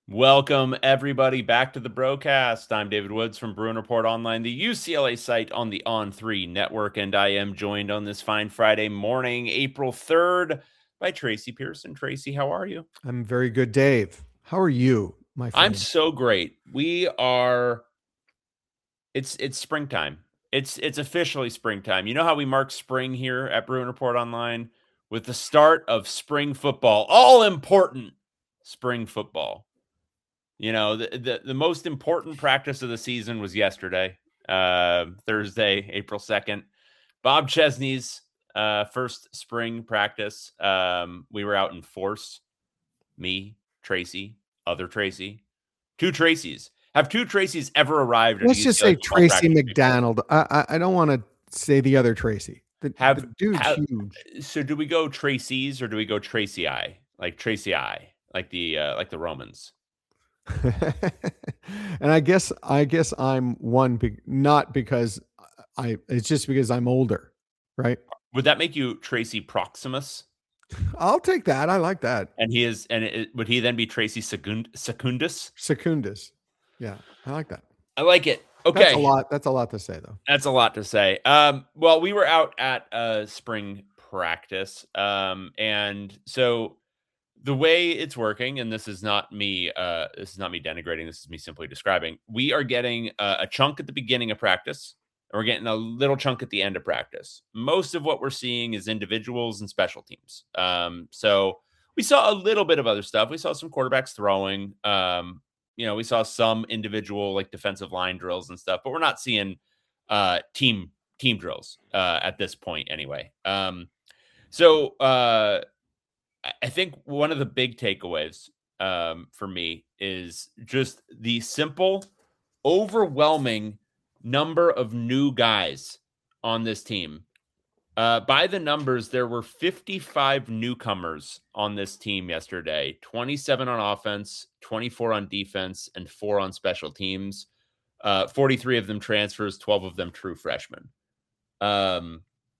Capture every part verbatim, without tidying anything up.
Welcome, everybody, back to the broadcast. I'm David Woods from Bruin Report Online, the U C L A site on the On three network, and I am joined on this fine Friday morning, April third, by Tracy Pearson. Tracy, how are you? I'm very good, Dave. How are you, my I'm friend? so great. We are. It's it's springtime. It's it's officially springtime. You know how we mark spring here at Bruin Report Online with the start of spring football, all important spring football. You know, the, the, the most important practice of the season was yesterday, uh, Thursday, April second. Bob Chesney's uh, first spring practice. Um, we were out in force. Me, Tracy, other Tracy, two Tracys. Have two Tracys ever arrived at Let's a just U C L A say football Tracy practice before? McDonald. I I, I don't want to say the other Tracy. The, the Have, dude's have huge. so do we go Tracy's or do we go Tracy I? Like Tracy I, like the uh, like the Romans. And I guess I guess I'm one, be, not because I. It's just because I'm older, right? Would that make you Tracy Proximus? I'll take that. I like that. And he is, and it, would he then be Tracy Secund, Secundus? Secundus. Yeah, I like that. I like it. That's a Okay, lot. That's a lot to say, though. that's a lot to say. Um, well, we were out at uh, spring practice, um, and so the way it's working, and this is not me, uh, this is not me denigrating. This is me simply describing. We are getting uh, a chunk at the beginning of practice, and we're getting a little chunk at the end of practice. Most of what we're seeing is individuals and special teams. Um, so we saw a little bit of other stuff. We saw some quarterbacks throwing. Um, you know, we saw some individual like defensive line drills and stuff, but we're not seeing uh, team team drills uh, at this point anyway. Um, so uh, I think one of the big takeaways um, for me is just the simple, overwhelming number of new guys on this team. Uh, by the numbers, there were fifty-five newcomers on this team yesterday, twenty-seven on offense, twenty-four on defense, and four on special teams. Uh, forty-three of them transfers, twelve of them true freshmen. Um,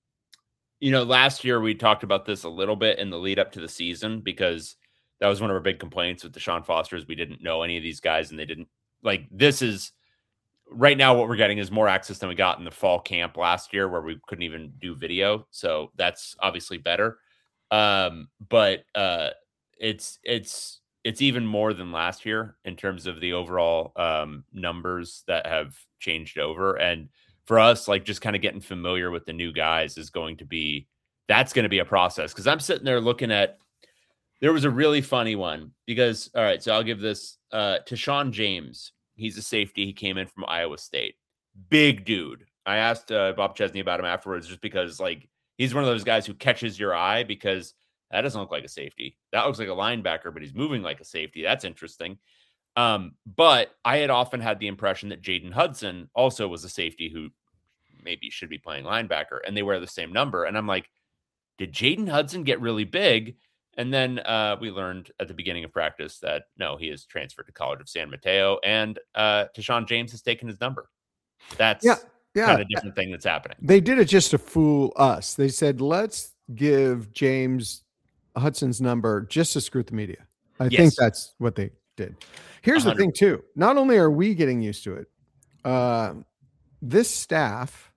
you know, last year we talked about this a little bit in the lead up to the season because that was one of our big complaints with Deshaun Foster is we didn't know any of these guys and they didn't like this is right now what we're getting is more access than we got in the fall camp last year where we couldn't even do video. So that's obviously better. Um, but uh, it's it's it's even more than last year in terms of the overall um, numbers that have changed over. And for us, like just kind of getting familiar with the new guys is going to be that's going to be a process because I'm sitting there looking at. There was a really funny one because all right, so I'll give this uh, to Sean James. He's a safety. He came in from Iowa State. Big dude. I asked uh, Bob Chesney about him afterwards just because, like, he's one of those guys who catches your eye because that doesn't look like a safety. That looks like a linebacker, but he's moving like a safety. That's interesting. Um, but I had often had the impression that Jaden Hudson also was a safety who maybe should be playing linebacker, and they wear the same number. And I'm like, did Jaden Hudson get really big? And then uh, we learned at the beginning of practice that no, he is transferred to College of San Mateo, and uh, Tashawn James has taken his number. Yeah, That's yeah. kind of different thing that's happening. They did it just to fool us. They said, let's give James Hudson's number just to screw the media. I Yes. think that's what they did. Here's one hundred the thing, too. Not only are we getting used to it, uh, this staff,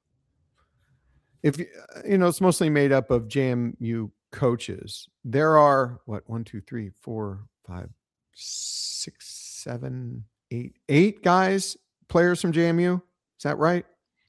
if you, you know, it's mostly made up of J M U coaches. There are, what, one, two, three, four, five, six, seven, eight, eight guys, players from J M U. Is that right?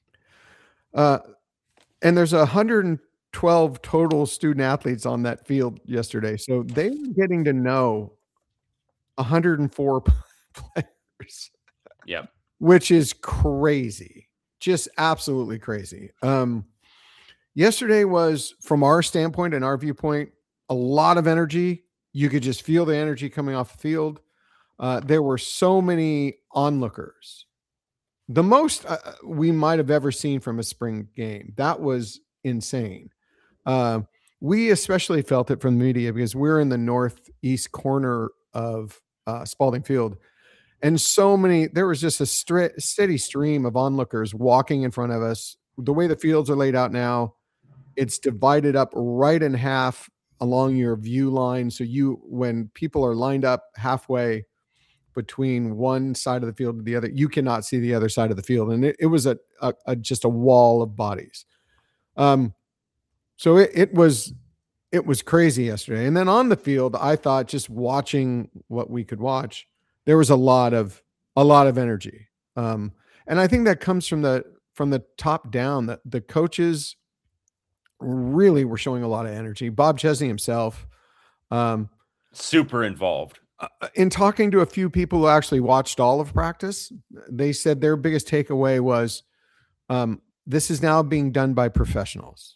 Uh, and there's one hundred twelve total student athletes on that field yesterday. So they were getting to know one hundred four players. Yep. Which is crazy. Just absolutely crazy. Um, yesterday was, from our standpoint and our viewpoint, a lot of energy. You could just feel the energy coming off the field. Uh, there were so many onlookers. The most uh, we might have ever seen from a spring game. That was insane. Uh, we especially felt it from the media because we're in the northeast corner of uh, Spalding Field. And so many, there was just a stri- steady stream of onlookers walking in front of us. The way the fields are laid out now, it's divided up right in half along your view line. So you, when people are lined up halfway, between one side of the field and the other. You cannot see the other side of the field. And it, it was a, a, a just a wall of bodies. Um, so it, it was, it was crazy yesterday. And then on the field, I thought just watching what we could watch, there was a lot of, a lot of energy. Um, and I think that comes from the, from the top down, that the coaches really were showing a lot of energy. Bob Chesney himself, um, super involved. Uh, in talking to a few people who actually watched all of practice, they said their biggest takeaway was, um, this is now being done by professionals.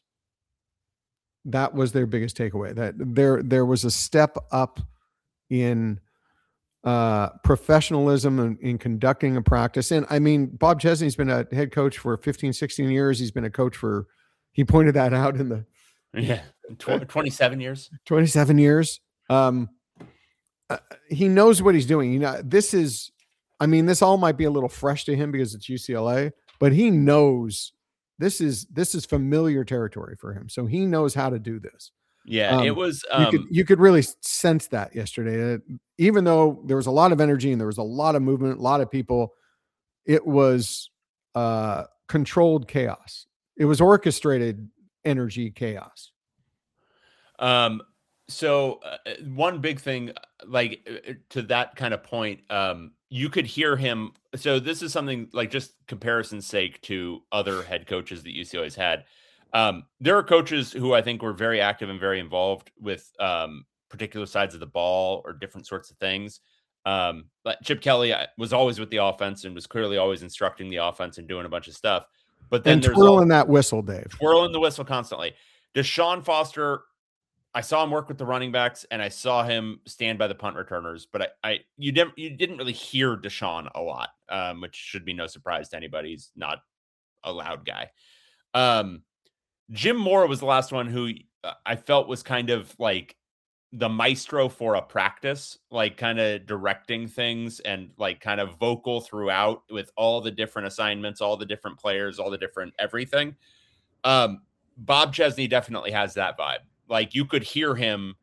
That was their biggest takeaway, that there, there was a step up in uh, professionalism in, in conducting a practice. And I mean, Bob Chesney's been a head coach for fifteen, sixteen years. He's been a coach for, he pointed that out in the, yeah, twenty-seven years, twenty-seven years. Um, uh, he knows what he's doing. You know, this is, I mean, this all might be a little fresh to him because it's U C L A, but he knows this is, this is familiar territory for him. So he knows how to do this. Yeah, um, it was, um, you could, you could really sense that yesterday, uh, even though there was a lot of energy and there was a lot of movement, a lot of people, it was uh, controlled chaos. It was orchestrated energy chaos. Um, so uh, one big thing, like uh, to that kind of point, um, you could hear him. So this is something like just comparison's sake to other head coaches that U C L A's had. Um, there are coaches who I think were very active and very involved with um, particular sides of the ball or different sorts of things. Um, but Chip Kelly was always with the offense and was clearly always instructing the offense and doing a bunch of stuff. But then and there's twirling all, that whistle, Dave. Twirling the whistle constantly. Deshaun Foster, I saw him work with the running backs and I saw him stand by the punt returners, but I, I you didn't you didn't really hear Deshaun a lot, um, which should be no surprise to anybody. He's not a loud guy. Um, Jim Mora was the last one who I felt was kind of like the maestro for a practice, like kind of directing things and like kind of vocal throughout with all the different assignments, all the different players, all the different everything. Um, Bob Chesney definitely has that vibe. Like you could hear him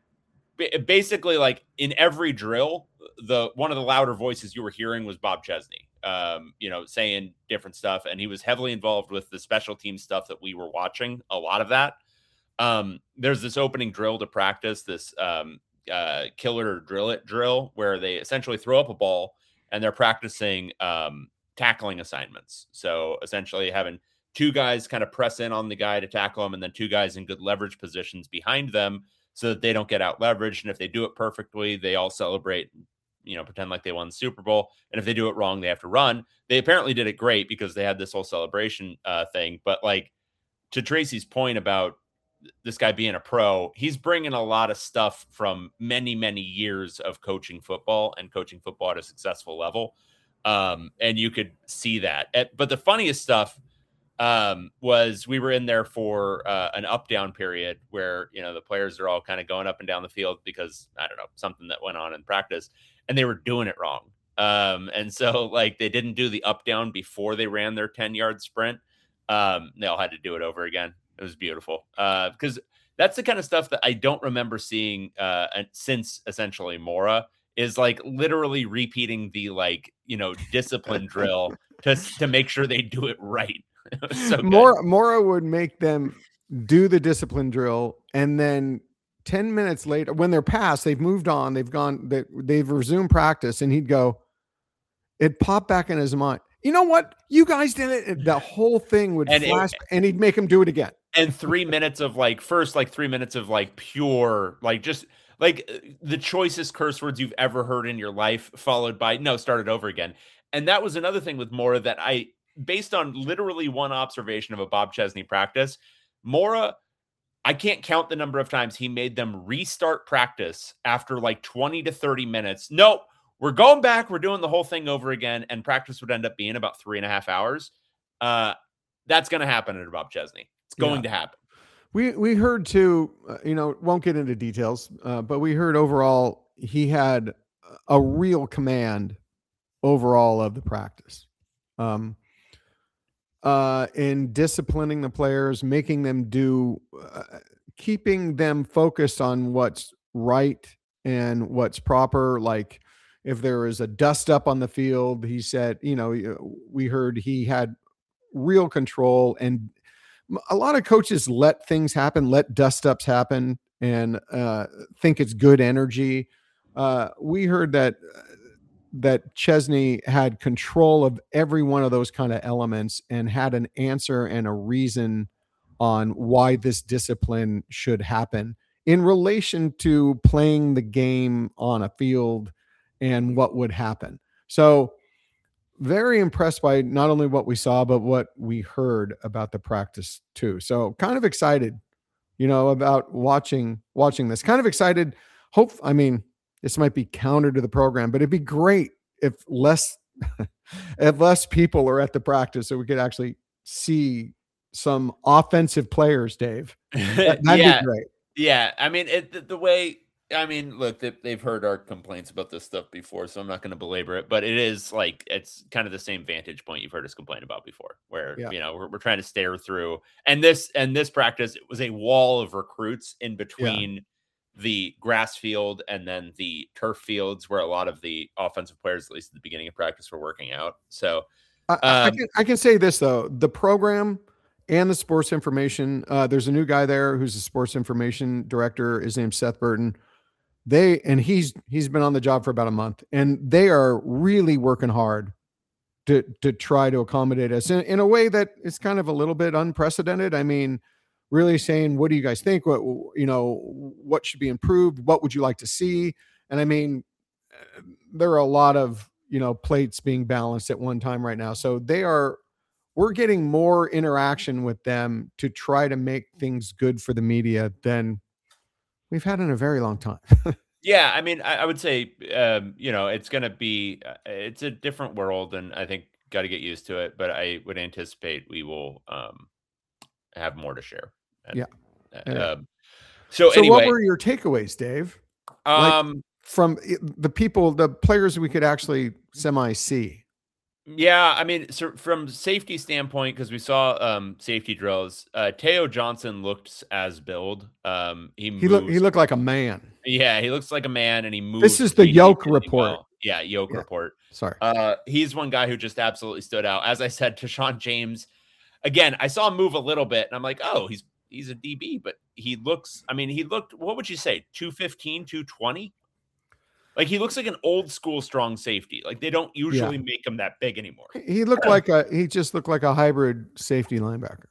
basically like in every drill, the one of the louder voices you were hearing was Bob Chesney, um, you know, saying different stuff. And he was heavily involved with the special team stuff that we were watching, a lot of that. Um, there's this opening drill to practice, this um, uh, killer or drill it drill, where they essentially throw up a ball and they're practicing um, tackling assignments. So essentially having two guys kind of press in on the guy to tackle him, and then two guys in good leverage positions behind them so that they don't get out leveraged. And if they do it perfectly, they all celebrate, you know, pretend like they won the Super Bowl. And if they do it wrong, they have to run. They apparently did it great because they had this whole celebration uh, thing. But like to Tracy's point about this guy being a pro, he's bringing a lot of stuff from many, many years of coaching football and coaching football at a successful level. Um, and you could see that. But the funniest stuff um, was we were in there for uh, an up down period where, you know, the players are all kind of going up and down the field because I don't know, something that went on in practice and they were doing it wrong. Um, and so like they didn't do the up down before they ran their ten yard sprint. Um, they all had to do it over again. It was beautiful. Uh, because that's the kind of stuff that I don't remember seeing uh, since essentially Mora is like literally repeating the like, you know, discipline drill to, to make sure they do it right. So Mora, Mora would make them do the discipline drill, and then ten minutes later, when they're past, they've moved on, they've gone, they, they've resumed practice, and he'd go, it popped back in his mind. You know what? You guys did it. The whole thing would and flash, it, and he'd make him do it again. And three minutes of like, first, like three minutes of like pure, like just like the choicest curse words you've ever heard in your life, followed by no, start it over again. And that was another thing with Mora that I, based on literally one observation of a Bob Chesney practice, Mora, I can't count the number of times he made them restart practice after like twenty to thirty minutes. Nope, we're going back. We're doing the whole thing over again. And practice would end up being about three and a half hours. Uh, that's going to happen at Bob Chesney. It's going yeah. to happen. We, we heard too, uh, you know, won't get into details, uh, but we heard overall he had a real command overall of the practice. Um, Uh, in disciplining the players, making them do, uh, keeping them focused on what's right and what's proper. Like, if there was a dust up on the field, he said, you know, we heard he had real control, and a lot of coaches let things happen, let dust ups happen, and uh, think it's good energy. Uh, we heard that that Chesney had control of every one of those kind of elements and had an answer and a reason on why this discipline should happen in relation to playing the game on a field and what would happen. So very impressed by not only what we saw, but what we heard about the practice too. So kind of excited, you know, about watching, watching this. Kind of excited. Hope, I mean, this might be counter to the program, but it'd be great if less, if less people are at the practice so we could actually see some offensive players, Dave. That, that'd yeah. be great. Yeah. I mean, it, the, the way, I mean, look, they, they've heard our complaints about this stuff before, so I'm not going to belabor it, but it is like, it's kind of the same vantage point you've heard us complain about before, where, yeah. you know, we're, we're trying to stare through, and this, and this practice, it was a wall of recruits in between yeah. the grass field and then the turf fields where a lot of the offensive players, at least at the beginning of practice, were working out. So um, I, I, can, I can say this though, the program and the sports information, uh, there's a new guy there who's a sports information director. His name's Seth Burton. They, and he's, he's been on the job for about a month, and they are really working hard to, to try to accommodate us in, in a way that is kind of a little bit unprecedented. I mean, really saying, what do you guys think? What, you know, what should be improved? What would you like to see? And I mean, there are a lot of, you know, plates being balanced at one time right now. So they are, we're getting more interaction with them to try to make things good for the media than we've had in a very long time. Yeah. I mean, I, I would say, um, you know, it's going to be, uh, it's a different world, and I think got to get used to it, but I would anticipate we will um, have more to share. And, yeah. Uh, yeah. Um, so, so anyway, what were your takeaways, Dave? Um, like from the people, the players we could actually semi see. Yeah, I mean, so from safety standpoint, because we saw um, safety drills, uh, Teo Johnson looked as build. Um, he he looked he looked like a man. Yeah, he looks like a man, and he moves. This is the Yoke really report. Well. Yeah, Yoke yeah. report. Sorry. Uh, he's one guy who just absolutely stood out. As I said, Tashawn James. Again, I saw him move a little bit, and I'm like, oh, he's he's a D B, but he looks. I mean, he looked. What would you say? two fifteen, two twenty Like, he looks like an old school strong safety. Like, they don't usually yeah. make him that big anymore. He looked like a, he just looked like a hybrid safety linebacker.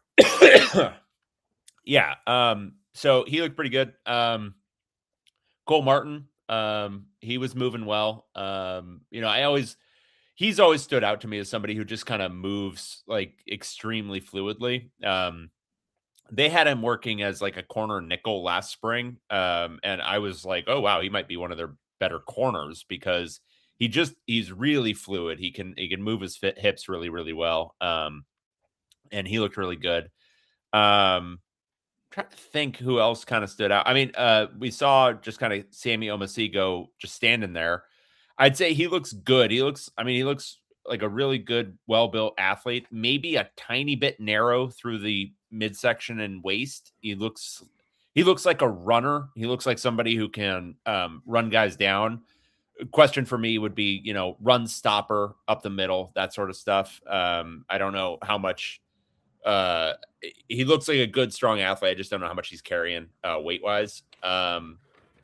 yeah. Um, so he looked pretty good. Um, Cole Martin, um, he was moving well. Um, you know, I always, he's always stood out to me as somebody who just kind of moves like extremely fluidly. Um, they had him working as like a corner nickel last spring. Um, and I was like, oh, wow, he might be one of their better corners, because he just he's really fluid. He can he can move his fit hips really really well. Um, and he looked really good. Um, trying to think who else kind of stood out. I mean, uh, we saw just kind of Sammy Omosigho just standing there. I'd say he looks good. He looks, I mean, he looks like a really good, well built athlete. Maybe a tiny bit narrow through the midsection and waist. He looks. He looks like a runner. He looks like somebody who can um, run guys down. Question for me would be, you know, run stopper up the middle, that sort of stuff. Um, I don't know how much uh, he looks like a good, strong athlete. I just don't know how much he's carrying uh, weight wise. Um,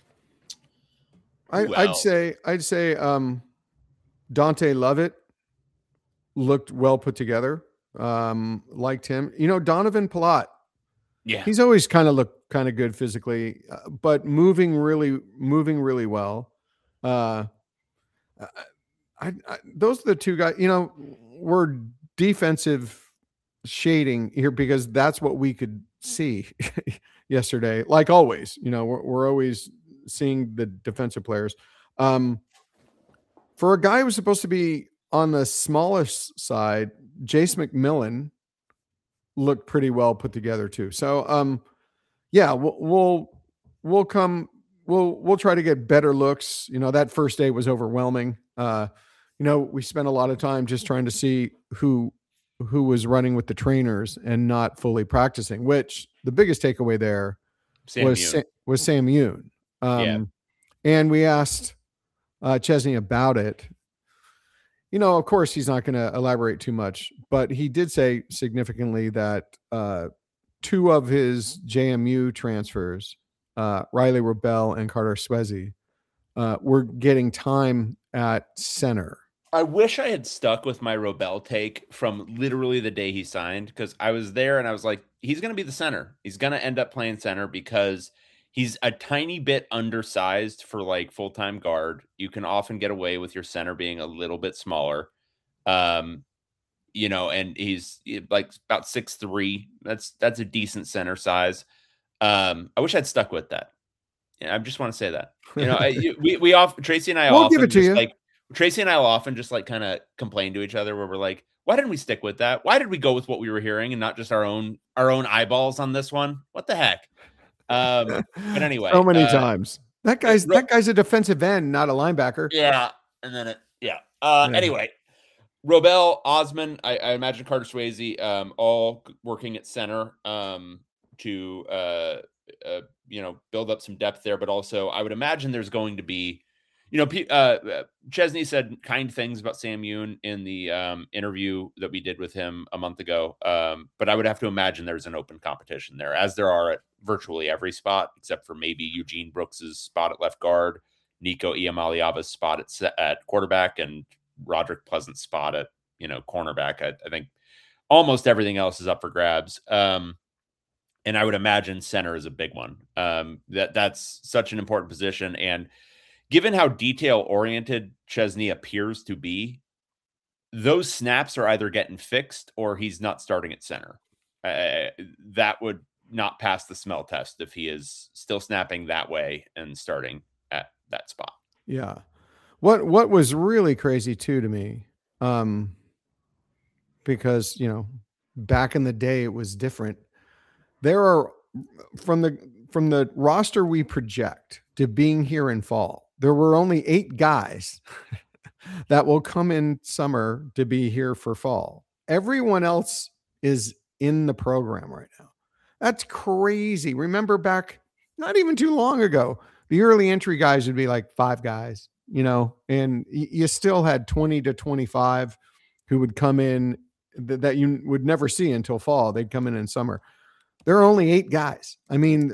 I, I'd say, I'd say um, Dante Lovett looked well put together. Um, liked him. You know, Donovan Palat. Yeah, he's always kind of looked kind of good physically, uh, but moving really, moving really well. Uh, I, I, those are the two guys. You know, we're defensive shading here because that's what we could see yesterday. Like always, you know, we're, we're always seeing the defensive players. Um, for a guy who's supposed to be on the smallest side, Jace McMillan looked pretty well put together too. So, um, yeah, we'll, we'll, we'll come, we'll, we'll try to get better looks. You know, that first day was overwhelming. Uh, you know, we spent a lot of time just trying to see who, who was running with the trainers and not fully practicing, which the biggest takeaway there Sam was, Sa- was Sam Yoon. Um, yeah. and we asked uh, Chesney about it. You know, of course, he's not going to elaborate too much, but he did say significantly that uh, two of his J M U transfers, uh, Riley Rebell and Carter Swezzy, uh, were getting time at center. I wish I had stuck with my Robel take from literally the day he signed, because I was there and I was like, he's going to be the center. He's going to end up playing center because he's a tiny bit undersized for like full-time guard. You can often get away with your center being a little bit smaller. Um, you know, and he's like about six three. That's that's a decent center size. Um, I wish I'd stuck with that. Yeah, I just want to say that. You know, I, we we often Tracy and I We'll often give it to just you. like Tracy and I will often just like kind of complain to each other where we're like, why didn't we stick with that? Why did we go with what we were hearing and not just our own our own eyeballs on this one? What the heck? Um, but anyway, so many uh, times. That guy's Ro- that guy's a defensive end, not a linebacker. Yeah, and then it yeah. Uh, Yeah. Anyway, Robel, Osman, I, I imagine Carter Swayze, um, all working at center um, to uh, uh, you know, build up some depth there, but also I would imagine there's going to be, you know, P- uh, Chesney said kind things about Sam Yoon in the um, interview that we did with him a month ago, um, but I would have to imagine there's an open competition there, as there are at virtually every spot, except for maybe Eugene Brooks's spot at left guard, Nico Iamaliava's spot at, at quarterback, and Roderick Pleasant's spot at, you know, cornerback. I, I think almost everything else is up for grabs. Um, and I would imagine center is a big one. Um, that that's such an important position. And given how detail oriented Chesney appears to be, those snaps are either getting fixed or he's not starting at center. Uh, that would not pass the smell test if he is still snapping that way and starting at that spot. Yeah. What what was really crazy too to me, um, because you know, back in the day it was different. There are from the from the roster we project to being here in fall, there were only eight guys that will come in summer to be here for fall. Everyone else is in the program right now. That's crazy. Remember back not even too long ago, the early entry guys would be like five guys, you know, and you still had twenty to twenty-five who would come in th- that you would never see until fall. They'd come in in summer. There are only eight guys. I mean,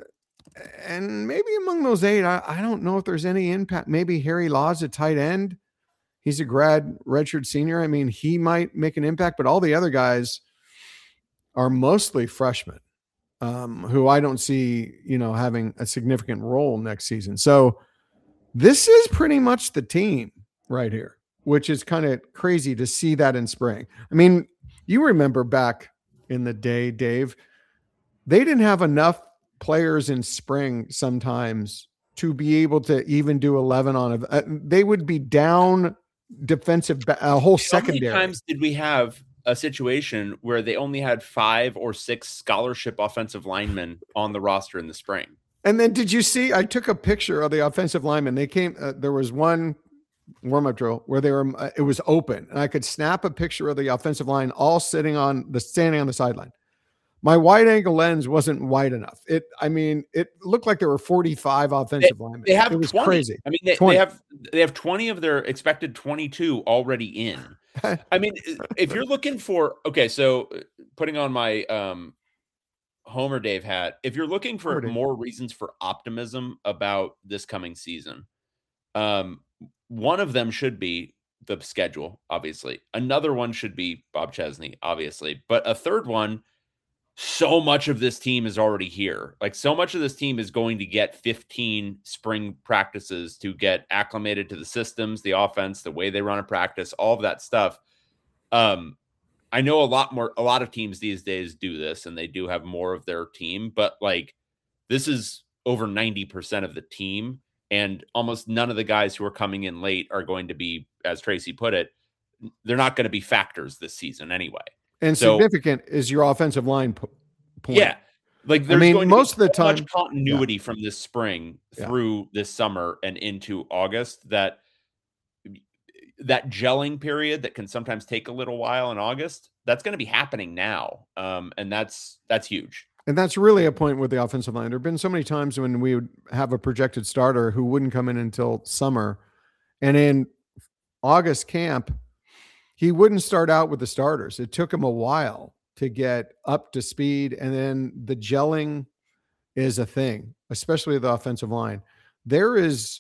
and maybe among those eight, I, I don't know if there's any impact. Maybe Harry Law's a tight end. He's a grad redshirt senior. I mean, he might make an impact, but all the other guys are mostly freshmen um, who I don't see, you know, having a significant role next season. So this is pretty much the team right here, which is kind of crazy to see that in spring. I mean, you remember back in the day, Dave, they didn't have enough players in spring sometimes to be able to even do eleven on a, uh, they would be down defensive, a whole secondary. How many times did we have a situation where they only had five or six scholarship offensive linemen on the roster in the spring? And then did you see, I took a picture of the offensive linemen. They came, uh, there was one warm-up drill where they were, uh, it was open and I could snap a picture of the offensive line all sitting on the, standing on the sideline. My wide angle lens wasn't wide enough. It, I mean, it looked like there were forty-five offensive they, linemen. They have it was twenty. Crazy. I mean, they, they have they have twenty of their expected twenty-two already in. I mean, if you're looking for, okay, so putting on my um, Homer Dave hat, if you're looking for more reasons for optimism about this coming season, um, one of them should be the schedule, obviously. Another one should be Bob Chesney, obviously. But a third one, so much of this team is already here. Like so much of this team is going to get fifteen spring practices to get acclimated to the systems, the offense, the way they run a practice, all of that stuff. Um, I know a lot more, a lot of teams these days do this and they do have more of their team, but like this is over ninety percent of the team and almost none of the guys who are coming in late are going to be, as Tracy put it, they're not going to be factors this season anyway. And so, significant is your offensive line po- point. Yeah. Like there's I mean, going most to be of the so time, much continuity yeah. from this spring Yeah. through this summer and into August that that gelling period that can sometimes take a little while in August, that's going to be happening now. Um, and that's, that's huge. And that's really a point with the offensive line. There have been so many times when we would have a projected starter who wouldn't come in until summer And in August camp, he wouldn't start out with the starters. It took him a while to get up to speed. And then the gelling is a thing, especially the offensive line. There is,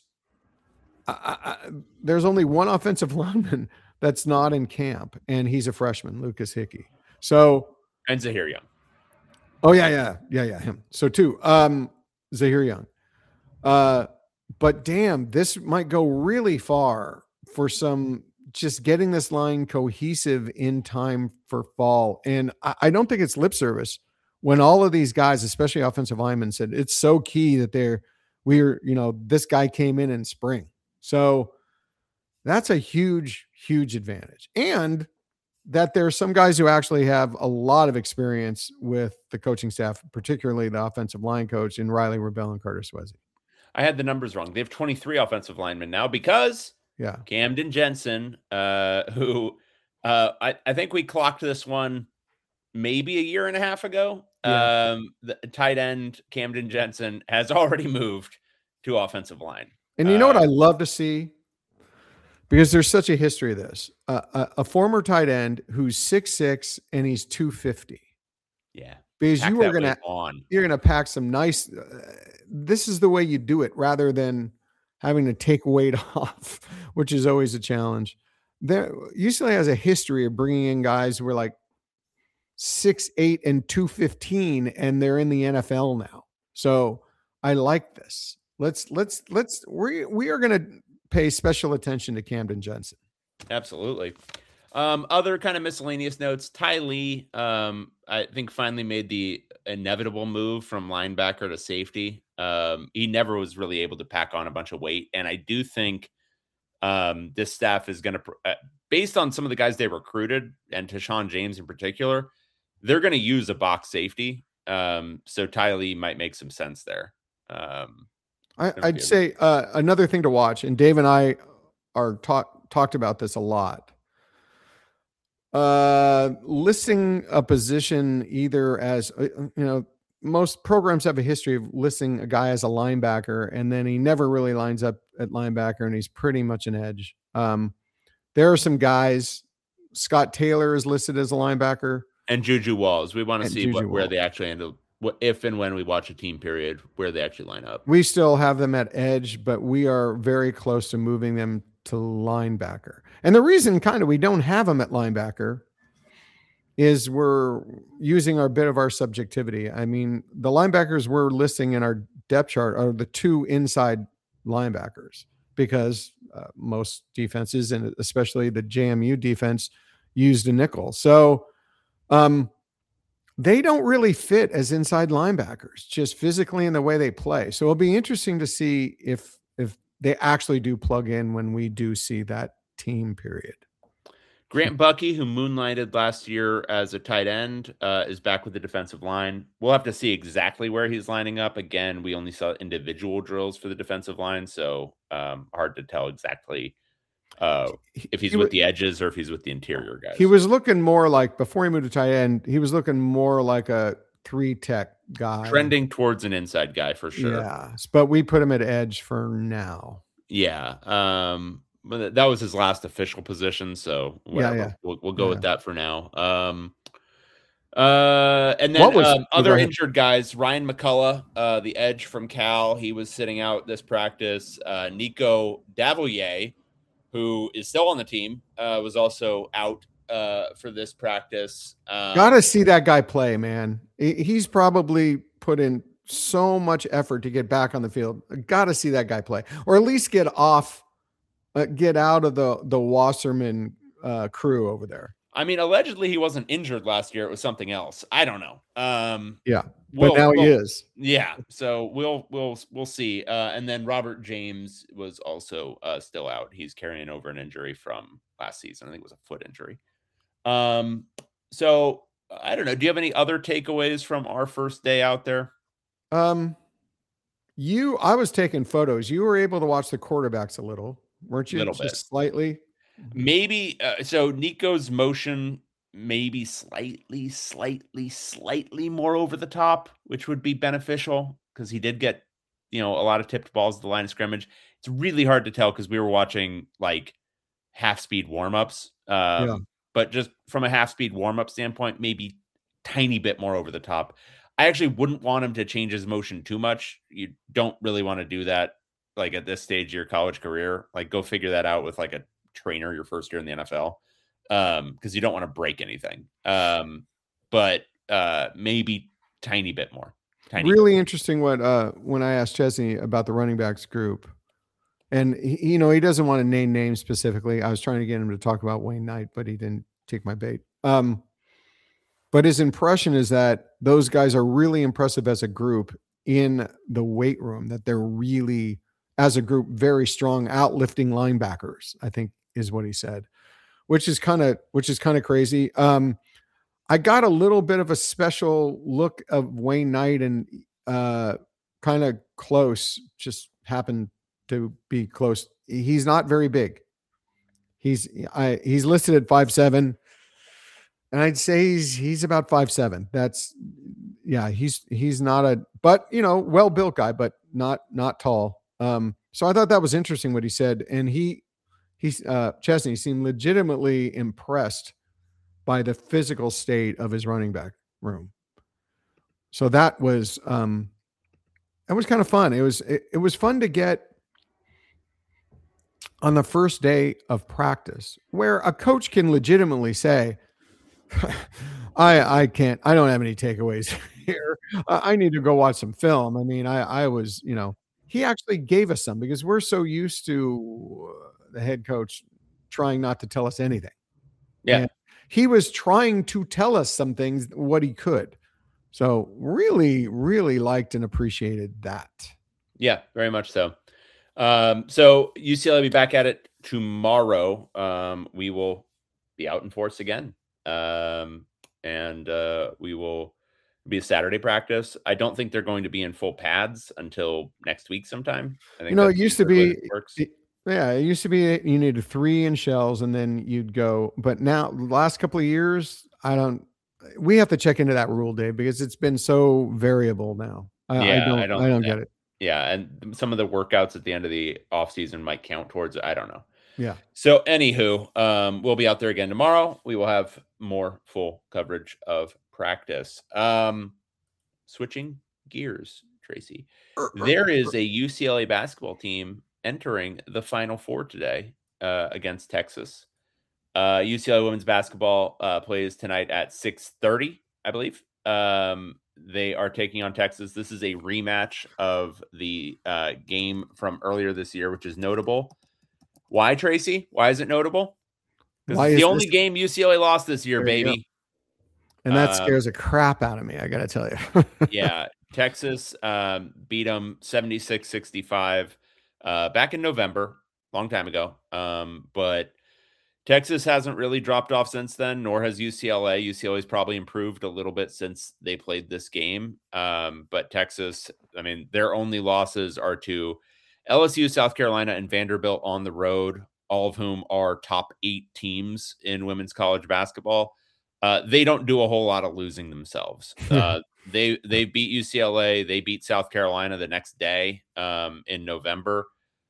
I, I, there's only one offensive lineman that's not in camp, and he's a freshman, Lucas Hickey. So, and Zahir Young. Oh yeah, yeah, yeah, yeah. Him. So too, um, Zahir Young. Uh, but damn, this might go really far for some just getting this line cohesive in time for fall. And I, I don't think it's lip service when all of these guys, especially offensive linemen, said it's so key that they're we're, you know, this guy came in in spring. So that's a huge, huge advantage. And that there are some guys who actually have a lot of experience with the coaching staff, particularly the offensive line coach in Riley Rebell and Carter Swezzy. I had the numbers wrong. They have twenty-three offensive linemen now because yeah, Camden Jensen, uh, who uh, I, I think we clocked this one maybe a year and a half ago. Yeah. Um, the tight end Camden Jensen has already moved to offensive line. And you know uh, what I love to see? Because there's such a history of this. Uh, a, a former tight end who's six six and he's two fifty. Yeah. Because pack you are going to you're going to pack some nice uh, this is the way you do it rather than having to take weight off, which is always a challenge. There U C L A has a history of bringing in guys who are like six eight and two fifteen and they're in the N F L now. So I like this. Let's let's let's we we are going to pay special attention to Camden Jensen. Absolutely. Um, other kind of miscellaneous notes. Ty Lee, um, I think finally made the inevitable move from linebacker to safety. Um, he never was really able to pack on a bunch of weight. And I do think um, this staff is going to, uh, based on some of the guys they recruited and Tashawn James in particular, they're going to use a box safety. Um, so Ty Lee might make some sense there. Um, I, I'd say uh, another thing to watch, and Dave and I are talk, talked about this a lot. Uh, listing a position either as, uh, you know, most programs have a history of listing a guy as a linebacker, and then he never really lines up at linebacker, and he's pretty much an edge. Um, there are some guys. Scott Taylor is listed as a linebacker, and Juju Walls. We want to see what, where they actually end up. What if and when we watch a team period where they actually line up. We still have them at edge, but we are very close to moving them to linebacker. And the reason kind of we don't have them at linebacker is we're using our bit of our subjectivity. I mean, the linebackers we're listing in our depth chart are the two inside linebackers because uh, most defenses, and especially the J M U defense, used a nickel. So, um, they don't really fit as inside linebackers, just physically in the way they play. So it'll be interesting to see if if they actually do plug in when we do see that team period. Grant Bucky, who moonlighted last year as a tight end, uh, is back with the defensive line. We'll have to see exactly where he's lining up. Again, we only saw individual drills for the defensive line, so um, hard to tell exactly uh if he's he, with the edges or if he's with the interior guys. He was looking more like, before he moved to tight end, he was looking more like a three tech guy, trending towards an inside guy for sure. Yeah, but we put him at edge for now. Yeah, um but that was his last official position, so whatever. Yeah, yeah. We'll, we'll go yeah. with that for now. Um uh and then was, um, other injured guys, Ryan McCullough, uh the edge from Cal, he was sitting out this practice. uh Nico Davalier, who is still on the team, uh, was also out uh, for this practice. Um, Got to see that guy play, man. He's probably put in so much effort to get back on the field. Got to see that guy play, or at least get off, uh, get out of the the Wasserman uh, crew over there. I mean, allegedly he wasn't injured last year. It was something else. I don't know. Um, yeah, but we'll, now he we'll, is. Yeah. So we'll we'll we'll see. Uh, and then Robert James was also uh, still out. He's carrying over an injury from last season. I think it was a foot injury. Um. So I don't know. Do you have any other takeaways from our first day out there? Um, you. I was taking photos. You were able to watch the quarterbacks a little, weren't you? Little Just bit. Slightly. Maybe uh, so Nico's motion maybe slightly slightly slightly more over the top, which would be beneficial because he did get you know, a lot of tipped balls at the line of scrimmage. It's really hard to tell because we were watching like half speed warmups. Um, Yeah. but just from a half speed warmup standpoint, maybe tiny bit more over the top. I actually wouldn't want him to change his motion too much. You don't really want to do that like at this stage of your college career. Like go figure that out with like a trainer your first year in the N F L. Um, because you don't want to break anything. Um, but uh maybe tiny bit more. Tiny really bit. interesting what uh when I asked Chesney about the running backs group, and he, you know, he doesn't want to name names specifically. I was trying to get him to talk about Wayne Knight, but he didn't take my bait. Um, but his impression is that those guys are really impressive as a group in the weight room, that they're really, as a group, very strong, outlifting linebackers, I think is what he said, which is kind of, which is kind of crazy. Um, I got a little bit of a special look of Wayne Knight and uh, kind of close, just happened to be close. He's not very big. He's I, he's listed at five seven, and I'd say he's he's about five seven. That's yeah, he's he's not a but you know well built guy, but not not tall. Um, so I thought that was interesting what he said, and he he's uh, Chesney seemed legitimately impressed by the physical state of his running back room. So that was um, that was kind of fun. It was it, it was fun to get on the first day of practice where a coach can legitimately say, I I can't, I don't have any takeaways here. I need to go watch some film. I mean, I I was, you know, he actually gave us some because we're so used to the head coach trying not to tell us anything. Yeah. And he was trying to tell us some things, what he could. So really, really liked and appreciated that. Yeah, very much so. Um, so U C L A will be back at it tomorrow. Um, we will be out in force again. Um, and uh, we will be a Saturday practice. I don't think they're going to be in full pads until next week sometime. I think You know, it that's used to usually the way be, this works. it- yeah, it used to be you needed three in shells and then you'd go. But now, the last couple of years, I don't. We have to check into that rule, Dave, because it's been so variable now. I, I Yeah, I don't, don't. I don't Yeah, get it. yeah, and some of the workouts at the end of the off season might count towards it. I don't know. Yeah. So, anywho, um, we'll be out there again tomorrow. We will have more full coverage of practice. Um, switching gears, Tracy, there is a U C L A basketball team entering the Final Four today uh, against Texas. Uh, U C L A women's basketball uh, plays tonight at six thirty, I believe. Um, they are taking on Texas. This is a rematch of the uh, game from earlier this year, which is notable. Why, Tracy? Why is it notable? Because Why it's the is only this? game U C L A lost this year, There you go. baby. And that Um, scares the crap out of me, I got to tell you. yeah, Texas um, beat them seventy-six sixty-five uh, back in November, long time ago. Um, but Texas hasn't really dropped off since then, nor has U C L A. U C L A's probably improved a little bit since they played this game. Um, but Texas, I mean, their only losses are to L S U, South Carolina, and Vanderbilt on the road, all of whom are top eight teams in women's college basketball. Uh, they don't do a whole lot of losing themselves. Uh, they they beat U C L A. They beat South Carolina the next day um, in November.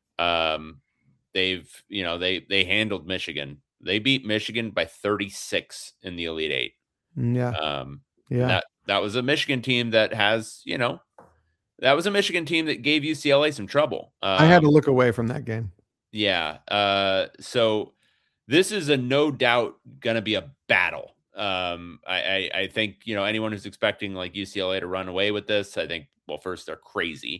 Um, they've you know they they handled Michigan. They beat Michigan by thirty-six in the Elite Eight. Yeah. Um, Yeah. that that was a Michigan team that has you know that was a Michigan team that gave U C L A some trouble. Um, I had to look away from that game. Yeah. Uh, so this is a no doubt going to be a battle. Um, I, I, I think, you know, anyone who's expecting like U C L A to run away with this, I think, well, first they're crazy.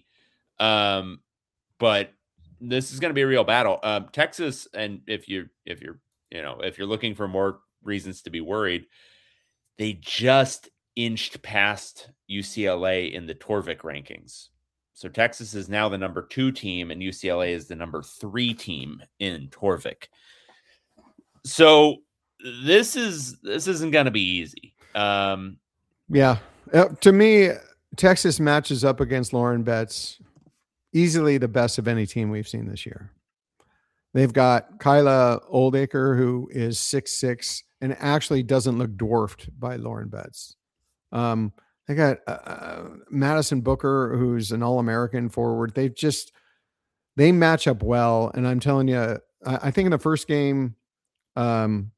Um, but this is going to be a real battle. Um, Texas. And if you're, if you're, you know, if you're looking for more reasons to be worried, they just inched past U C L A in the Torvik rankings. So Texas is now the number two team, and U C L A is the number three team in Torvik. So this is this isn't going to be easy. Um, yeah, uh, to me, Texas matches up against Lauren Betts easily the best of any team we've seen this year. They've got Kyla Oldacre, who is six six and actually doesn't look dwarfed by Lauren Betts. Um, They got uh, Madison Booker, who's an All-American forward. They've just they match up well, and I'm telling you, I, I think in the first game, um,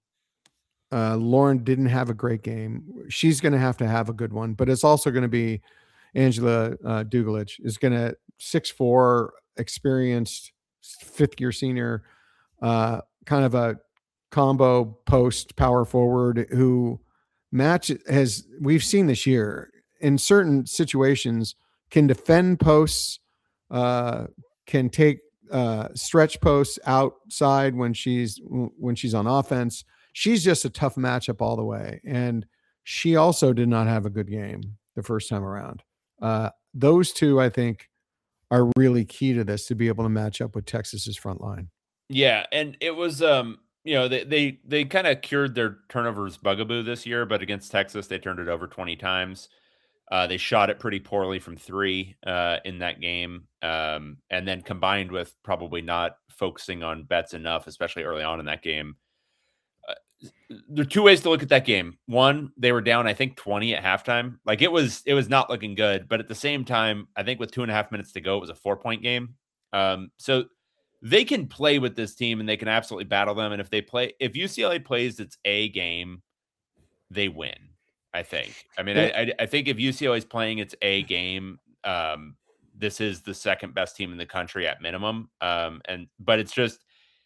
uh, Lauren didn't have a great game. She's going to have to have a good one, but it's also going to be Angela uh, Dugalich is going to six four, experienced fifth year senior, uh, kind of a combo post power forward who match has we've seen this year in certain situations can defend posts, uh, can take uh, stretch posts outside when she's when she's on offense. She's just a tough matchup all the way, and she also did not have a good game the first time around. Uh, those two, I think, are really key to this to be able to match up with Texas's front line. Yeah, and it was um you know they they they kind of cured their turnovers bugaboo this year, but against Texas they turned it over twenty times. Uh, they shot it pretty poorly from three uh, in that game, um, and then combined with probably not focusing on bets enough, especially early on in that game. Uh, there are two ways to look at that game. One, they were down, I think, twenty at halftime. Like it was, it was not looking good. But at the same time, I think with two and a half minutes to go, it was a four point game. Um, so they can play with this team and they can absolutely battle them. And if they play, if U C L A plays its A game, they win. I think. I mean, I, I, I think if U C L A is playing its A game, um, this is the second best team in the country at minimum. Um, and but it's just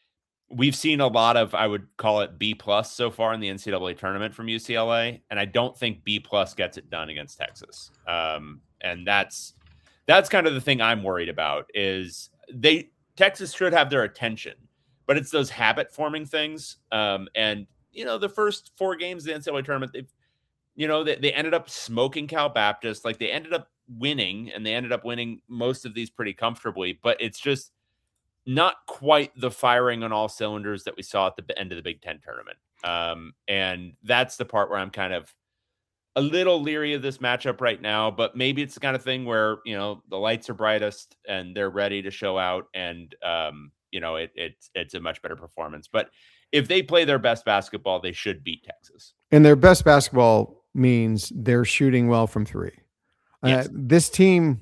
we've seen a lot of, I would call it B plus so far in the N C double A tournament from U C L A, and I don't think B plus gets it done against Texas. Um, and that's that's kind of the thing I'm worried about is they Texas should have their attention, but it's those habit forming things. Um, and you know, the first four games of the N C double A tournament, they've You know, they, they ended up smoking Cal Baptist. Like they ended up winning and they ended up winning most of these pretty comfortably, but it's just not quite the firing on all cylinders that we saw at the end of the Big Ten tournament. Um, and that's the part where I'm kind of a little leery of this matchup right now, but maybe it's the kind of thing where, you know, the lights are brightest and they're ready to show out. And, um, you know, it, it's, it's a much better performance, but if they play their best basketball, they should beat Texas. And their best basketball means they're shooting well from three. Yes. Uh, this team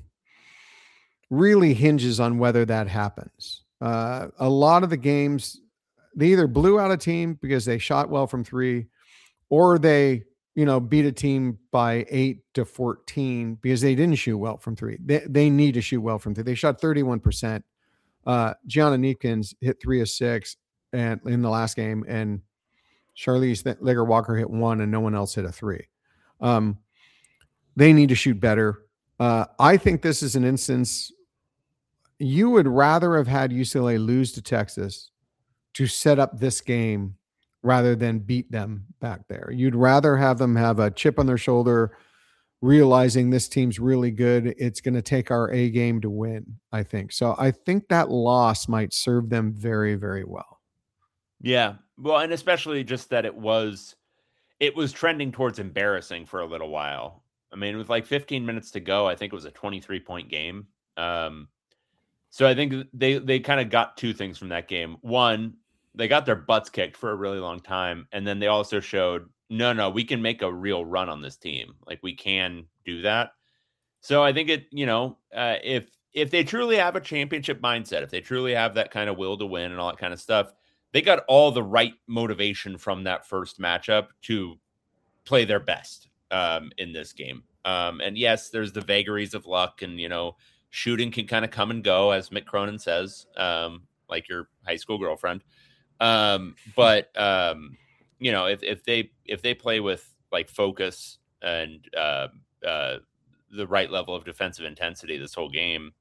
really hinges on whether that happens. Uh, a lot of the games, they either blew out a team because they shot well from three, or they, you know, beat a team by eight to fourteen because they didn't shoot well from three. They, they need to shoot well from three. They shot thirty-one percent. Uh, Gianna Neepkins hit three of six and in the last game, and Charlize Legger Walker hit one and no one else hit a three. Um, they need to shoot better. Uh, I think this is an instance you would rather have had U C L A lose to Texas to set up this game rather than beat them back there. You'd rather have them have a chip on their shoulder, realizing this team's really good. It's going to take our A game to win, I think. So I think that loss might serve them very, very well. Yeah. Well, and especially just that it was, it was trending towards embarrassing for a little while. I mean, with like fifteen minutes to go, I think it was a twenty-three point game. Um, so I think they, they kind of got two things from that game. One, they got their butts kicked for a really long time. And then they also showed, no, no, we can make a real run on this team. Like we can do that. So I think it, you know, uh, if, if they truly have a championship mindset, if they truly have that kind of will to win and all that kind of stuff, they got all the right motivation from that first matchup to play their best um, in this game. Um, and yes, there's the vagaries of luck and, you know, shooting can kind of come and go, as Mick Cronin says, um, like your high school girlfriend. Um, but, um, you know, if, if they, if they play with like focus and uh, uh, the right level of defensive intensity this whole game,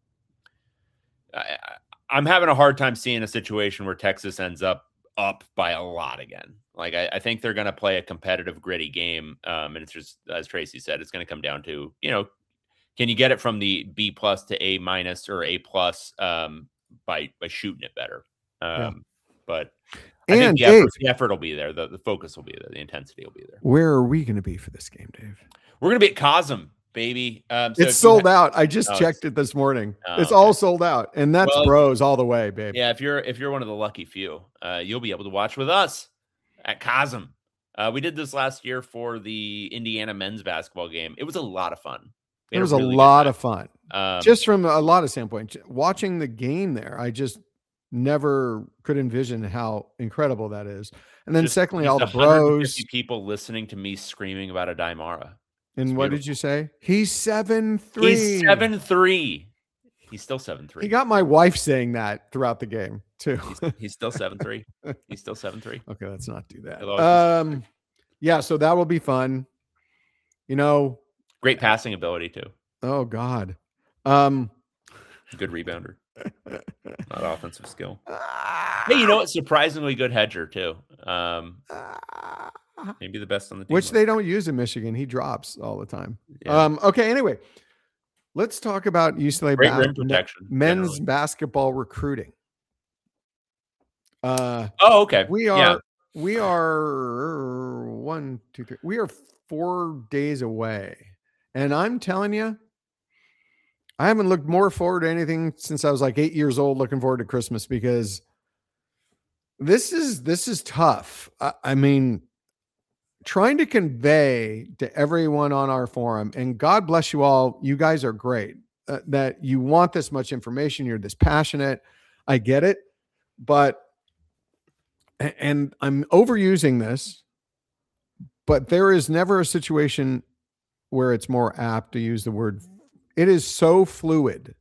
I, I'm having a hard time seeing a situation where Texas ends up up by a lot again. Like, I, I think they're going to play a competitive, gritty game. Um, and it's just, as Tracy said, it's going to come down to, you know, can you get it from the B plus to A minus or A plus um, by, by shooting it better? Um, yeah. But I and think the, Dave, effort, the effort will be there. The, the focus will be there. The intensity will be there. Where are we going to be for this game, Dave? We're going to be at Cosm, baby. Um, so it's sold have, out. I just oh, checked it this morning. Oh, it's okay. all sold out, and that's well, bros all the way, babe. Yeah, if you're if you're one of the lucky few, uh, you'll be able to watch with us at Cosm. Uh, we did this last year for the Indiana men's basketball game. It was a lot of fun. We It had was a really good lot time. of fun. Um, Just from a lot of standpoint, watching the game there, I just never could envision how incredible that is. And then just secondly, just all the one hundred fifty bros. people listening to me screaming about a Daimara. It's And what did you beautiful. say? He's seven He's three. seven three. He's still seven He three. got my wife saying that throughout the game too. He's, he's still seven three. He's still seven three. Okay, let's not do that. He'll always be seven three. Um, yeah, so that will be fun. You know, Great passing ability too. oh God. Um, Good rebounder. Not offensive skill. Hey, you know what? Surprisingly good hedger too. Um, maybe the best on the team. which they don't use in Michigan. He drops all the time. Yeah. Um, okay, anyway, let's talk about U C L A Great ba- rim protection. men's generally. basketball recruiting. Uh, Oh, okay. we are Yeah. we are one, two, three. We are four days away, and I'm telling you, I haven't looked more forward to anything since I was like eight years old. Looking forward to Christmas because this is this is tough. I, I mean, trying to convey to everyone on our forum, and God bless you all. You guys are great. Uh, that you want this much information. You're this passionate. I get it, but and I'm overusing this, but there is never a situation where it's more apt to use the word. It is so fluid.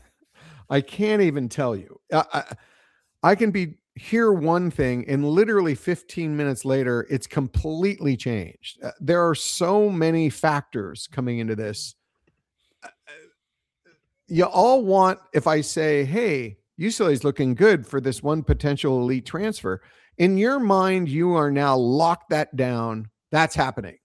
I can't even tell you. I, I, I can be hear one thing and literally fifteen minutes later, it's completely changed. Uh, there are so many factors coming into this. Uh, you all want, if I say, hey, U C L A is looking good for this one potential elite transfer, in your mind, you are now locked that down. That's happening.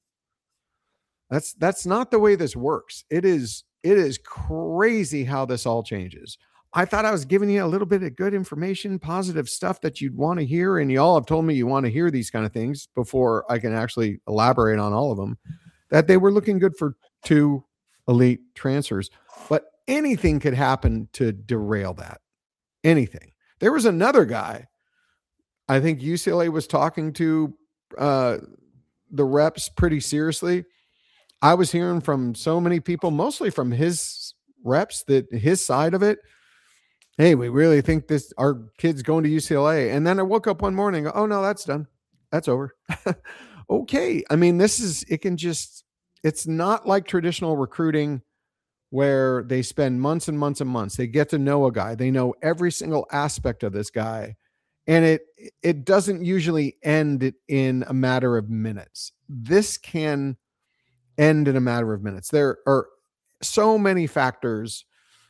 That's that's not the way this works. It is it is crazy how this all changes. I thought I was giving you a little bit of good information, positive stuff that you'd want to hear, and you all have told me you want to hear these kind of things before I can actually elaborate on all of them. That they were looking good for two elite transfers, but anything could happen to derail that. Anything. There was another guy. I think U C L A was talking to uh, the reps pretty seriously. I was hearing from so many people, mostly from his reps, that his side of it, hey, we really think this, our kid's going to U C L A. And then I woke up one morning, oh no, that's done. That's over. Okay. I mean, this is, it can just, it's not like traditional recruiting where they spend months and months and months. They get to know a guy. They know every single aspect of this guy. And it it doesn't usually end in a matter of minutes. This can end in a matter of minutes. There are so many factors.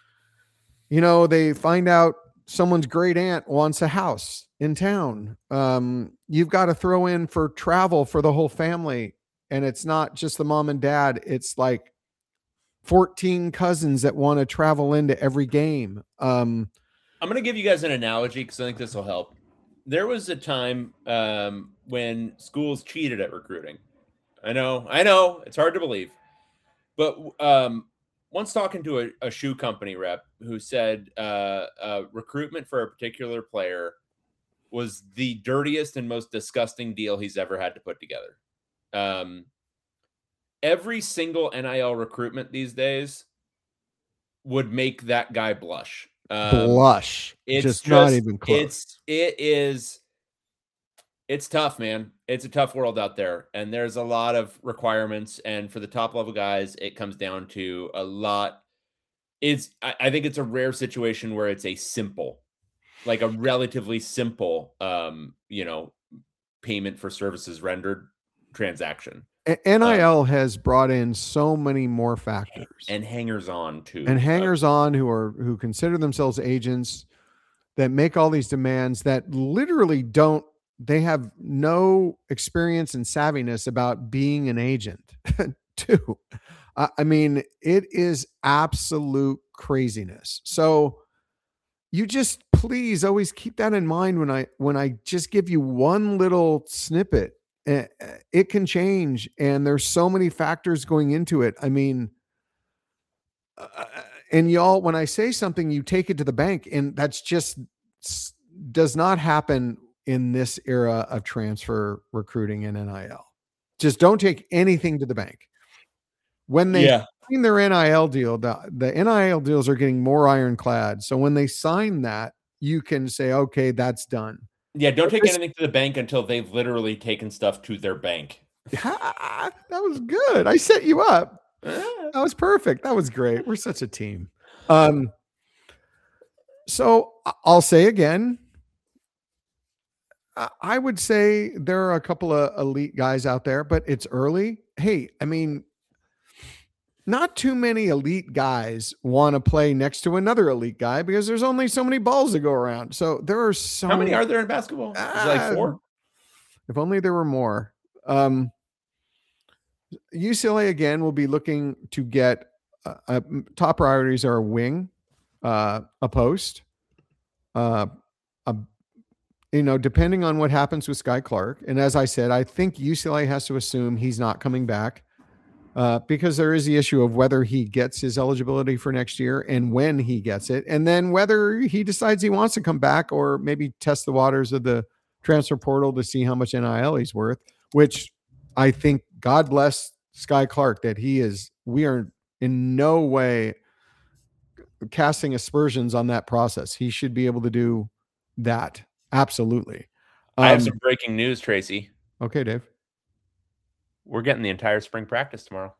You know, they find out someone's great aunt wants a house in town. Um, you've got to throw in for travel for the whole family. And it's not just the mom and dad. It's like fourteen cousins that want to travel into every game. Um, I'm going to give you guys an analogy because I think this will help. There was a time um, when schools cheated at recruiting. I know, I know, it's hard to believe. But um, once talking to a, a shoe company rep who said uh, uh, recruitment for a particular player was the dirtiest and most disgusting deal he's ever had to put together. Um, every single N I L recruitment these days would make that guy blush. Um, blush. It's just, just not even close. It's it is. It's tough, man. It's a tough world out there, and there's a lot of requirements. And for the top level guys, it comes down to a lot. It's I, I think it's a rare situation where it's a simple, like a relatively simple, um, you know, payment for services rendered transaction. N I L um, has brought in so many more factors, and hangers on too, and hangers on who are who consider themselves agents that make all these demands that literally don't. They have no experience and savviness about being an agent, too. Uh, I mean, it is absolute craziness. So you just please always keep that in mind when I when I just give you one little snippet. It can change, and there's so many factors going into it. I mean, uh, and y'all, when I say something, you take it to the bank, and that's just does not happen in this era of transfer recruiting and N I L. Just don't take anything to the bank. When they Yeah. sign their N I L deal, the, the N I L deals are getting more ironclad. So when they sign that, you can say, okay, that's done. Yeah, don't But take this- anything to the bank until they've literally taken stuff to their bank. that was good. I set you up. Ah. That was perfect. That was great. We're such a team. Um, so I- I'll say again, I- I would say there are a couple of elite guys out there, but it's early. Hey, I mean, not too many elite guys want to play next to another elite guy because there's only so many balls to go around. So there are so How many are there in basketball? Is it like Ah, four? If only there were more. Um, U C L A again will be looking to get uh, uh, top priorities are a wing, uh, a post, uh, a you know, depending on what happens with Sky Clark. And as I said, I think U C L A has to assume he's not coming back uh, because there is the issue of whether he gets his eligibility for next year and when he gets it, and then whether he decides he wants to come back or maybe test the waters of the transfer portal to see how much N I L he's worth, which I think God bless Sky Clark that he is, we are in no way casting aspersions on that process. He should be able to do that. Absolutely. Um, I have some breaking news, Tracy. Okay, Dave. We're getting the entire spring practice tomorrow.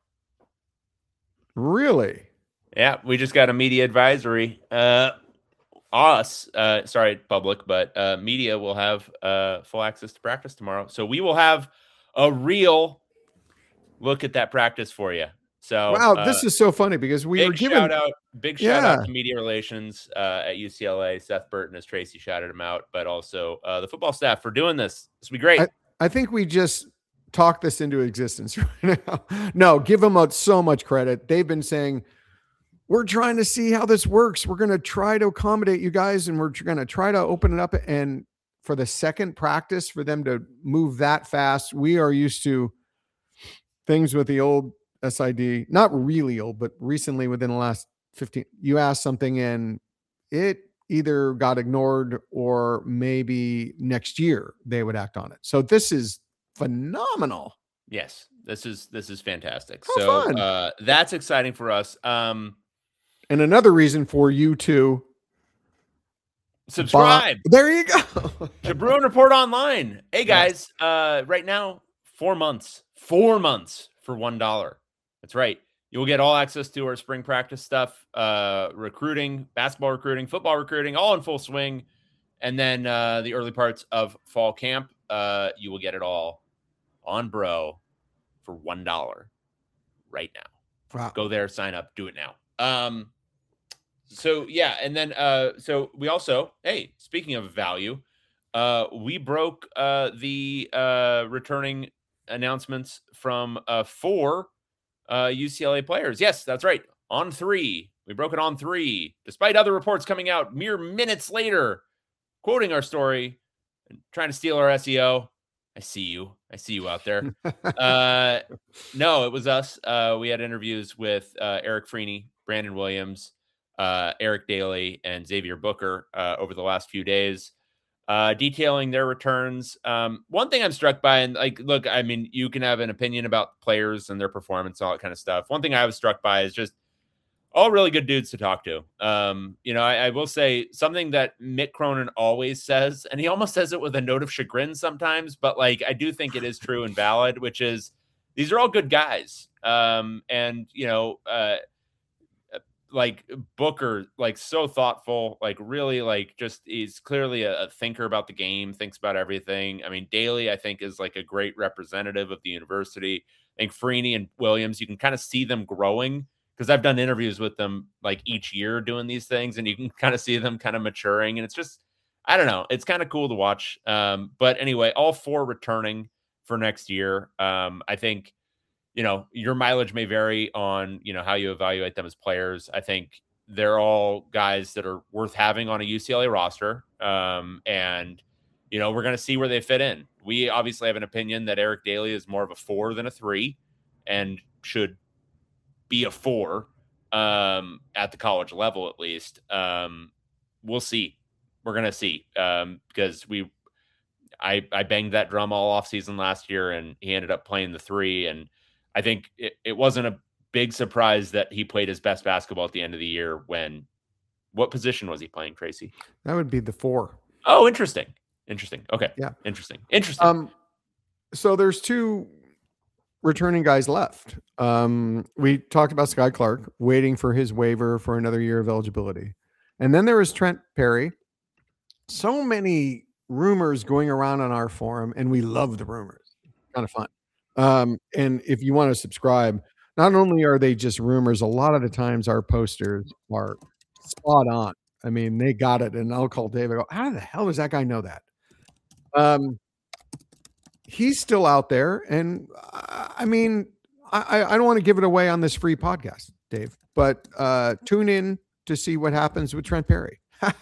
Really? Yeah, we just got a media advisory. Uh, us, uh, sorry, public, but uh, media will have uh, full access to practice tomorrow. So we will have a real look at that practice for you. So wow, uh, this is so funny because we big were given shout out, big shout Yeah. out to media relations uh, at U C L A. Seth Burton, as Tracy shouted him out, but also uh, the football staff for doing this. This will be great. I, I think we just talked this into existence right now. No, give them a, so much credit. They've been saying, we're trying to see how this works. We're going to try to accommodate you guys, and we're going to try to open it up. And for the second practice, for them to move that fast, we are used to things with the old S I D, not really old, but recently within the last fifteen, you asked something and it either got ignored or maybe next year they would act on it. So this is phenomenal. Yes, this is this is fantastic. Oh, so fun. uh, that's exciting for us. Um, And another reason for you to subscribe buy- there you go. to Bruin Report Online. Hey guys, uh, right now four months, four months for one dollar. That's right. You will get all access to our spring practice stuff, uh, recruiting, basketball recruiting, football recruiting, all in full swing. And then uh, the early parts of fall camp, uh, you will get it all on Bro for one dollar right now. Wow. Go there, sign up, do it now. Um, so yeah, and then uh, so we also, hey, speaking of value, uh, we broke uh, the uh, returning announcements from uh, four uh, U C L A players. Yes, that's right. On three. We broke it on three, despite other reports coming out mere minutes later, quoting our story and trying to steal our S E O. I see you. I see you out there. uh, no, it was us. Uh, we had interviews with uh, Eric Freeney, Brandon Williams, uh, Eric Daly, and Xavier Booker uh, over the last few days, uh, detailing their returns. Um, one thing I'm struck by, and like, look, I mean, you can have an opinion about players and their performance, all that kind of stuff. One thing I was struck by is just all really good dudes to talk to. Um, you know, I, I will say something that Mick Cronin always says, and he almost says it with a note of chagrin sometimes, but like, I do think it is true and valid, which is these are all good guys. Um, and, you know, uh, like Booker, like so thoughtful, like really like just he's clearly a, a thinker about the game, thinks about everything. I mean, Daly, I think, is like a great representative of the university. I think Freeney and Williams, you can kind of see them growing because I've done interviews with them like each year doing these things, and you can kind of see them kind of maturing. And it's just, I don't know, it's kind of cool to watch. Um, but anyway, all four returning for next year. Um, I think, you know, your mileage may vary on, you know, how you evaluate them as players. I think they're all guys that are worth having on a U C L A roster. Um, and, you know, we're going to see where they fit in. We obviously have an opinion that Eric Daly is more of a four than a three and should be a four um, at the college level, at least. Um, we'll see. We're going to see um, because we, I, I banged that drum all off season last year, and he ended up playing the three. And I think it, it wasn't a big surprise that he played his best basketball at the end of the year. When, what position was he playing, Tracy? That would be the four. Oh, interesting. Interesting. Okay. Yeah. Interesting. Interesting. Um, so there's two returning guys left. Um, we talked about Sky Clark waiting for his waiver for another year of eligibility. And then there was Trent Perry. So many rumors going around on our forum, and we love the rumors. Kind of fun. Um, and if you want to subscribe, not only are they just rumors, a lot of the times our posters are spot on. I mean, they got it. And I'll call Dave. I go, how the hell does that guy know that? Um, he's still out there. And uh, I mean, I, I don't want to give it away on this free podcast, Dave, but uh, tune in to see what happens with Trent Perry.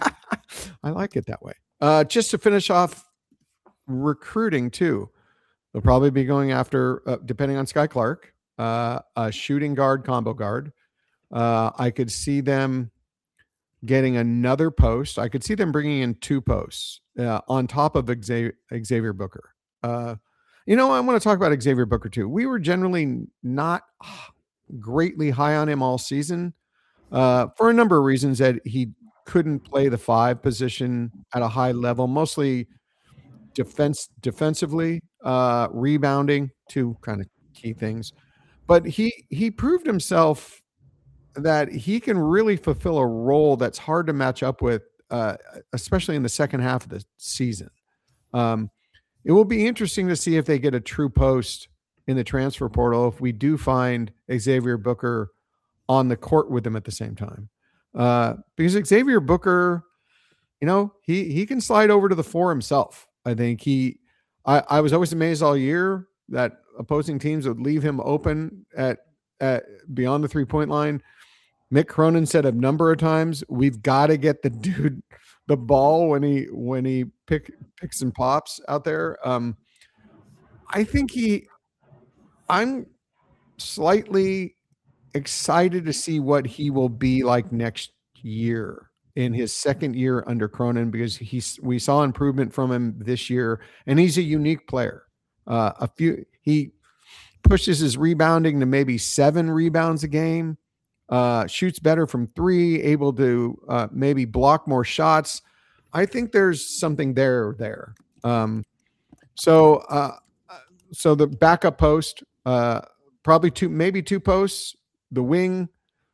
I like it that way. Uh, just to finish off recruiting too, they'll probably be going after, uh, depending on Sky Clark, uh, a shooting guard, combo guard. Uh, I could see them getting another post. I could see them bringing in two posts uh, on top of Xavier, Xavier Booker. Uh, you know, I want to talk about Xavier Booker too. We were generally not greatly high on him all season uh, for a number of reasons, that he couldn't play the five position at a high level, mostly defense defensively, uh, rebounding, two kind of key things. But he he proved himself that he can really fulfill a role that's hard to match up with, uh, especially in the second half of the season. Um, it will be interesting to see if they get a true post in the transfer portal if we do find Xavier Booker on the court with them at the same time. Uh, because Xavier Booker, you know, he he can slide over to the four himself. I think he, I, I was always amazed all year that opposing teams would leave him open at, at beyond the three point line. Mick Cronin said a number of times, we've got to get the dude the ball when he when he pick picks and pops out there. Um, I think he, I'm slightly excited to see what he will be like next year in his second year under Cronin, because he's we saw improvement from him this year, and he's a unique player. Uh, a few he pushes his rebounding to maybe seven rebounds a game, uh, shoots better from three, able to uh, maybe block more shots. I think there's something there there. Um, so uh, so the backup post, uh, probably two, maybe two posts. The wing,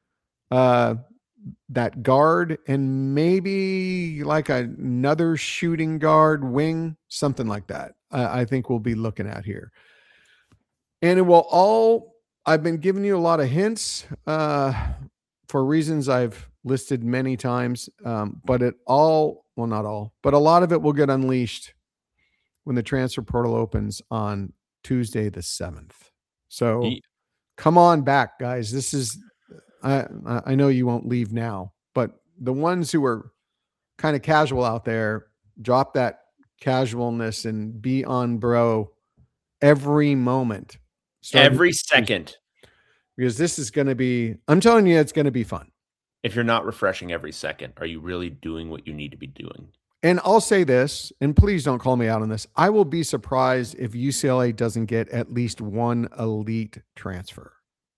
uh, that guard, and maybe like another shooting guard wing, something like that. Uh, I think we'll be looking at here. And it will all, I've been giving you a lot of hints uh, for reasons I've listed many times, um, but it all, well, not all, but a lot of it will get unleashed when the transfer portal opens on Tuesday the seventh. So yeah. Come on back, guys. This is, I I know you won't leave now, but the ones who are kind of casual out there, drop that casualness and be on bro every moment. Every second. Because this is going to be, I'm telling you, it's going to be fun. If you're not refreshing every second, are you really doing what you need to be doing? And I'll say this, and please don't call me out on this. I will be surprised if U C L A doesn't get at least one elite transfer.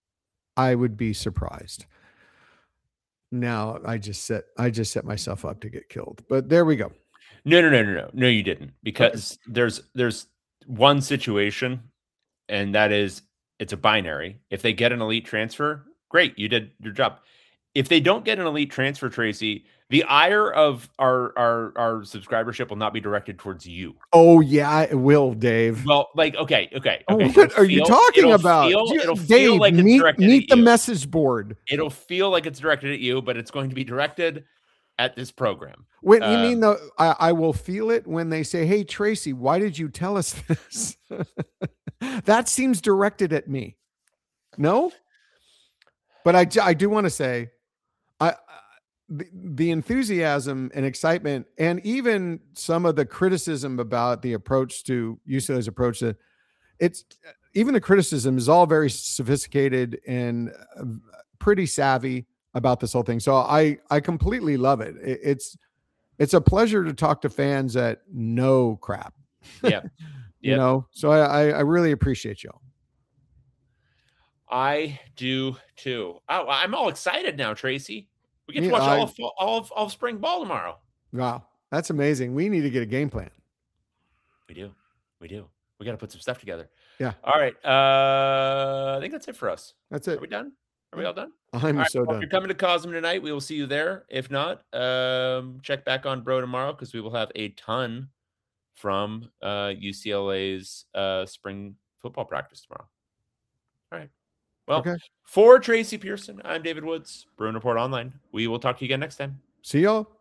I would be surprised. Now I just set I just set myself up to get killed. But there we go. No, no, no, no, no. No, you didn't. Because okay. there's there's one situation, and that is it's a binary. If they get an elite transfer, great, you did your job. If they don't get an elite transfer, Tracy, the ire of our our our subscribership will not be directed towards you. Oh yeah, it will, Dave. Well, like okay, okay. Oh, okay. what are feel, you talking about? Feel, it'll Dave, feel like meet, it's directed meet at the you. message board. It'll feel like it's directed at you, but it's going to be directed at this program. When um, you mean the, I, I will feel it when they say, "Hey Tracy, why did you tell us this?" That seems directed at me. No, but I I do want to say. I, the, the enthusiasm and excitement, and even some of the criticism about the approach to U C L A's approach, that it's even the criticism is all very sophisticated and pretty savvy about this whole thing. So I, I completely love it. it. It's, it's a pleasure to talk to fans that know crap. Yeah. You Yep. know, so I, I I really appreciate y'all. I do too. Oh, I'm all excited now, Tracy. We get to Me, watch all I of all of, all of spring ball tomorrow. wow, that's amazing. We need to get a game plan. We do. We do. We got to put some stuff together. Yeah, All right. Uh, I think that's it for us. that's Are it. we done? Are we Yeah. all done? I'm All right. so Well, if done. you're coming to Cosm tonight, we will see you there. If not, um, check back on Bro tomorrow because we will have a ton from uh, U C L A's uh, spring football practice tomorrow. All right. Well, Okay. for Tracy Pearson, I'm David Woods, Bruin Report Online. We will talk to you again next time. See y'all.